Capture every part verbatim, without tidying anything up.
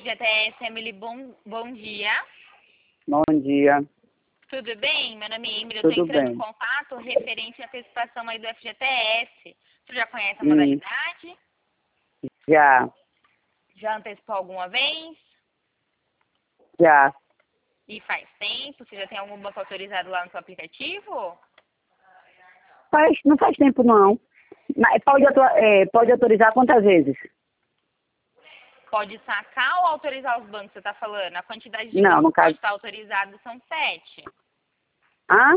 G T S, Emily, bom, bom dia. Bom dia. Tudo bem? Meu nome é Emily, eu Tudo estou entrando bem. em contato referente à antecipação aí do F G T S. Você já conhece a Hum. modalidade? Já, Já antecipou alguma vez? já. E faz tempo? Você já tem algum banco autorizado lá no seu aplicativo? Faz, não faz tempo, não. Mas pode, auto- é, pode autorizar quantas vezes? Pode sacar ou autorizar os bancos, você está falando? A quantidade de Não, bancos no que pode caso... estar autorizado são sete. Ah?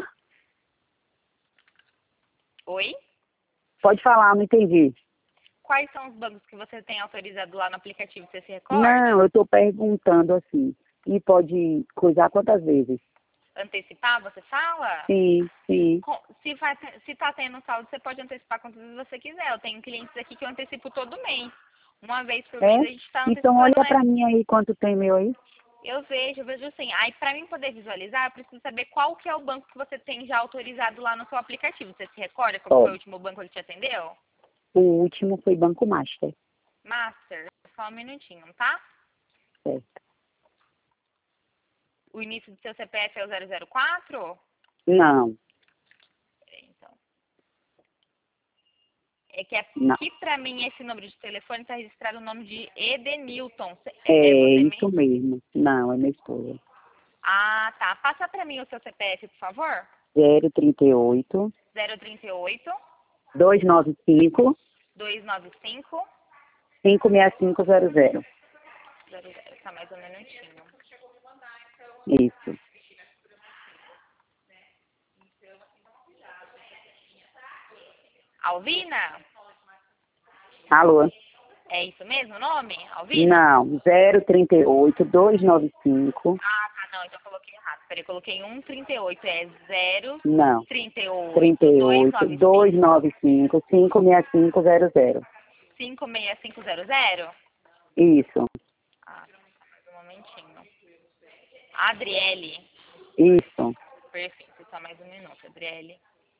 Oi? Pode falar, não entendi. Quais são os bancos que você tem autorizado lá no aplicativo? Você se recorda? Não, eu estou perguntando assim. E pode coisar quantas vezes? Antecipar, você fala? Sim, sim. Com- Se vai te- se tá tendo saldo, você pode antecipar quantas vezes você quiser. Eu tenho clientes aqui que eu antecipo todo mês. Uma vez por mês É? a gente está Então antecipando, olha né? pra mim aí quanto tem meu aí. Eu vejo, eu vejo assim. Aí, para mim poder visualizar, eu preciso saber qual que é o banco que você tem já autorizado lá no seu aplicativo. Você se recorda qual Ó, foi o último banco que te atendeu? o último foi Banco Master. Master, só um minutinho, tá? Certo. O início do seu C P F é o zero zero quatro? Não, Então. É que não. aqui pra mim esse número de telefone está registrado o nome de Edenilton. Cê- É É você isso mesmo? mesmo. Não, é minha esposa. Ah, tá. Passa pra mim o seu C P F, por favor. zero trinta e oito, zero trinta e oito, duzentos e noventa e cinco, duzentos e noventa e cinco, cinco seis cinco zero zero. zero zero. Tá mais um minutinho. Isso. Alvina? Alô? É isso mesmo o nome? Alvina? Não, zero trinta e oito, duzentos e noventa e cinco. Ah, tá. Não, então eu coloquei errado. Peraí, eu coloquei um trinta e oito. É zero Não, trinta e oito, trinta e duzentos oito, e noventa e duzentos e cinco, noventa e cinco, cinco seis cinco zero zero. cinco seis cinco zero zero. Isso, Ah, tá. Mais um momentinho. Adriele. isso. Perfeito. Só mais um minuto, Adriele.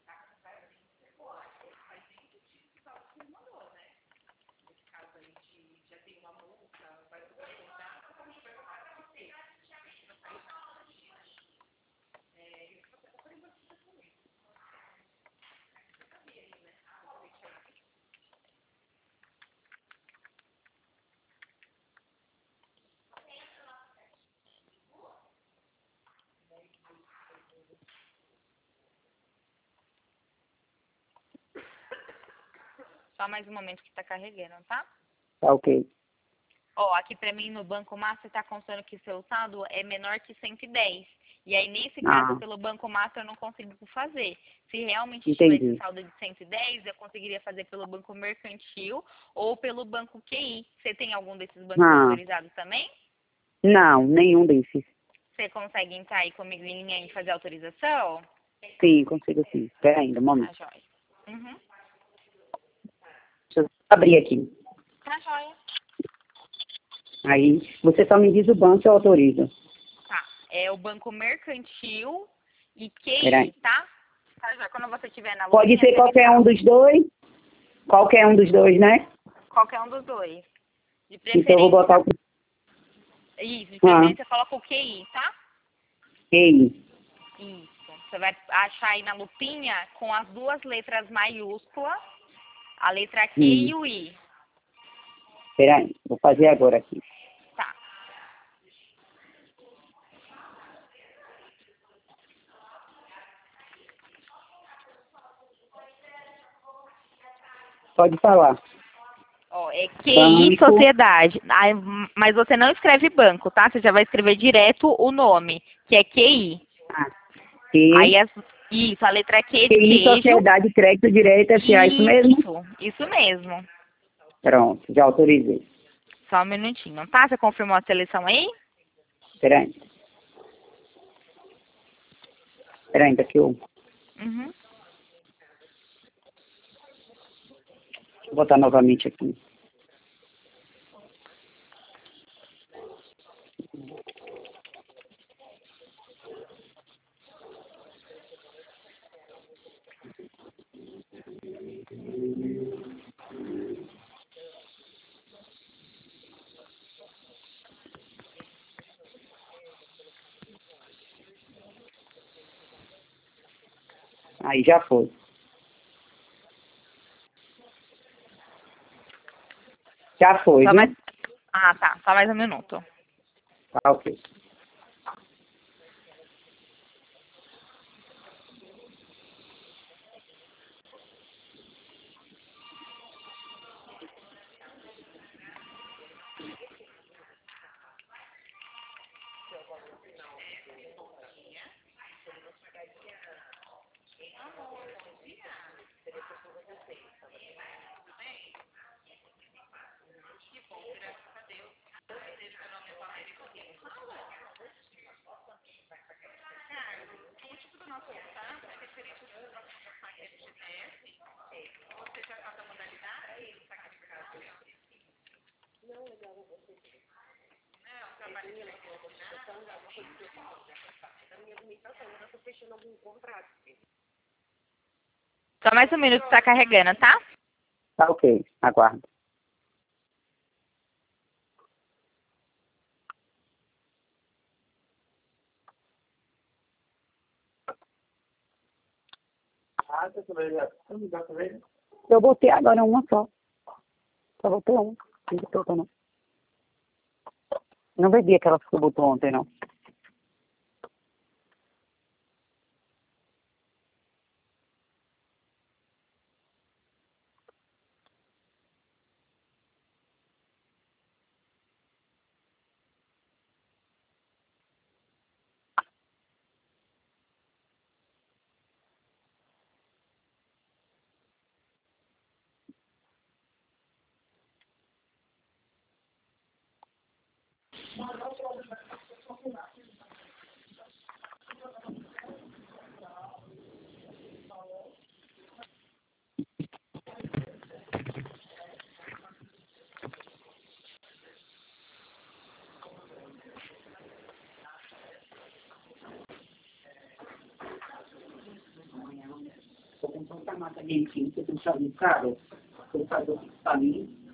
Só mais um momento que está carregando, tá? Tá ok. Ó, aqui pra mim no Banco Master tá constando que seu saldo é menor que cento e dez. E aí, nesse caso, Ah, pelo Banco Master eu não consigo fazer. Se realmente tivesse entendi. saldo de cento e dez, eu conseguiria fazer pelo Banco Mercantil ou pelo Banco Q I. Você tem algum desses bancos Ah, autorizados também? não, nenhum desses. Você consegue entrar aí comigo em linha e fazer autorização? Sim, consigo sim. Espera ainda, um Tá, momento. joia. Uhum. Deixa eu abrir aqui. Tá, joia. Aí, você só me diz o banco que eu autorizo. Tá. É o Banco Mercantil e Espera Q I, aí. tá? Tá, joia. Quando você estiver na Pode lojinha, ser você me qualquer um fala. dos dois? Qualquer um dos dois, né? Qualquer um dos dois. De Então eu vou botar preferência, o... isso, de Ah, preferência coloca o Q I, tá? ei. Isso. Você vai achar aí na lupinha com as duas letras maiúsculas, a letra Q Hum, e o I. espera aí. Vou fazer agora aqui. Tá. Pode falar. Ó, é Q I Banco. Sociedade. Aí, mas você não escreve banco, tá? Você já vai escrever direto o nome, que é Q I. Ah, Q, Aí as, isso, a letra Q de QI queijo. Sociedade de Crédito Direito S A, isso mesmo? Isso, isso mesmo. Pronto, já autorizei. Só um minutinho, tá? Você confirmou a seleção aí? Espera aí. Espera ainda que eu... Uhum. Vou botar novamente aqui. Aí já foi. Já foi, Só viu? mais... Ah, tá. Só mais um minuto. Tá, ok. Só mais um minuto, tá carregando, tá? Tá, ok. Aguardo. Eu botei agora uma só. Só botei uma. Não botou outra, não. Não bebi aquela que você botou ontem, não. Tô com tanta mata de enfim, você tem que fazer, cara, você faz o pra mim.